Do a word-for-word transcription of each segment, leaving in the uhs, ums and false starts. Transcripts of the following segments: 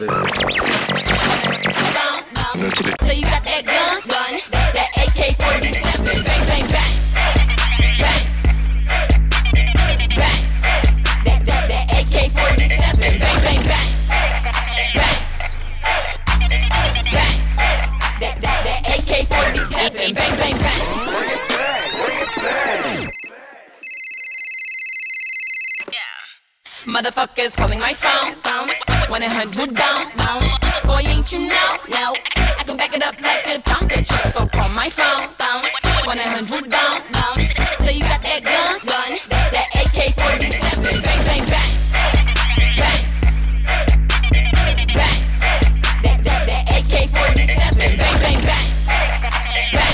So you got that gun, gun, that A K forty-seven, bang, bang, bang, bang, bang, that, that, that A K forty-seven, bang, bang, bang, bang, bang, that, that, that A K forty-seven, bang, bang, bang. Motherfuckers calling my phone, one eight hundred down. Boy, ain't you know? No, I can back it up like a Tonka truck. So call my phone, one eight hundred down. So you got that gun, gun, that A K forty-seven, bang, bang, bang, bang, bang, that, that, that A K forty-seven, bang, bang, bang, bang,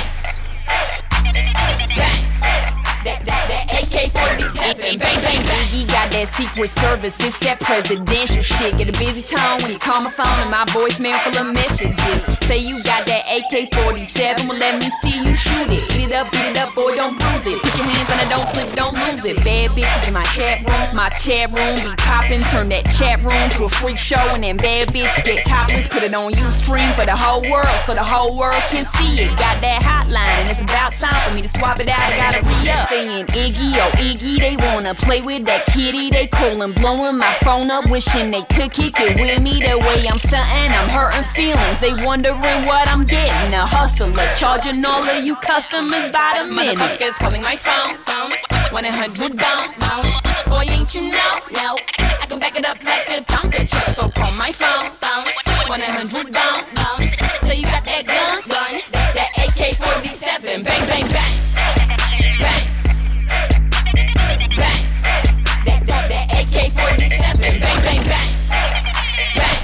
bang, that, that, that A K forty-seven, bang, bang, bang. He got that secret service, it's that presidential shit. Get a busy tone when you call my phone and my voicemail full of messages. Say you got that A K forty-seven, well let me see you shoot it. Beat it up, beat it up, boy, don't bruise it. Put your hands on it, don't slip, don't lose it. Bad bitches in my chat room, my chat room be poppin'. Turn that chat room to a freak show and then bad bitch get topless. Put it on Ustream for the whole world, so the whole world can see it. Got that hotline and it's about time for me to swap it out. I gotta re-up. Saying Iggy, oh Iggy, they wanna play with that kitty. They callin', blowin' my phone up, wishing they could kick it with me. The way I'm stuntin', I'm hurtin' feelings. They wonderin' what I'm getting. A hustler, charging all of you customers by the minute. Motherfuckers calling my phone, one eight hundred down. Boy, ain't you know? No, I can back it up like a Tonka truck. So call my phone, one eight hundred down. So you got that gun, gun, that A K forty-seven, bang, bang, bang, bang, bang, that, that, that A K forty-seven, bang, bang, bang, bang,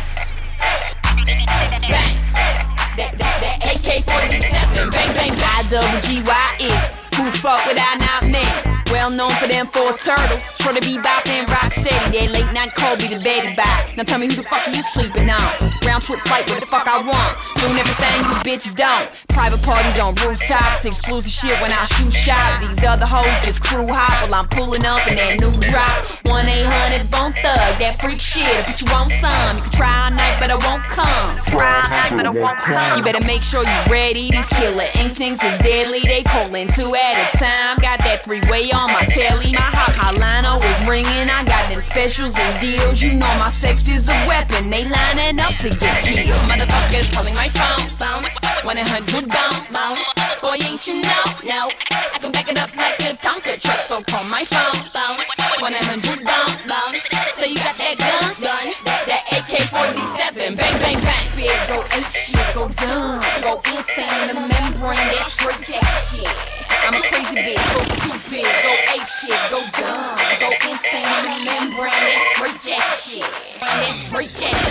bang, that, that, that A K forty-seven, bang, bang, bang. I double G Y E, who fuck without not me? Well known for them four turtles, sure to be boppin' rock steady. That late night Kobe the baby bop. Now tell me who the fuck are you sleeping on? Round trip flight, what the fuck I want? Doing everything you bitches don't. Private parties on rooftops, exclusive shit when I shoot shot. These other hoes just crew hop while I'm pulling up in that new drop. one eight hundred Bone Thug, that freak shit. I put you on some. You can try all night, but I won't come. Try all night, but I won't come. You better make sure you ready. These killer instincts is deadly. They callin' two at a time. Got that three-way on my telly. My hot hotline always ringing. I got them specials and deals. You know my sex is a weapon. They lining up to get killed. Motherfuckers calling my phone, one eight hundred down. Boy, ain't you know? No, I can back it up like a Tonka truck. So call my phone, one eight hundred down. So you got that gun, gun, that, that A K forty-seven, bang, bang, bang. Big, go ape shit, go dumb, go insane. The membrane, that straight jack shit. I'm a crazy bitch, go stupid, go ape shit, go dumb, go insane. The membrane, that straight jack shit. That straight jack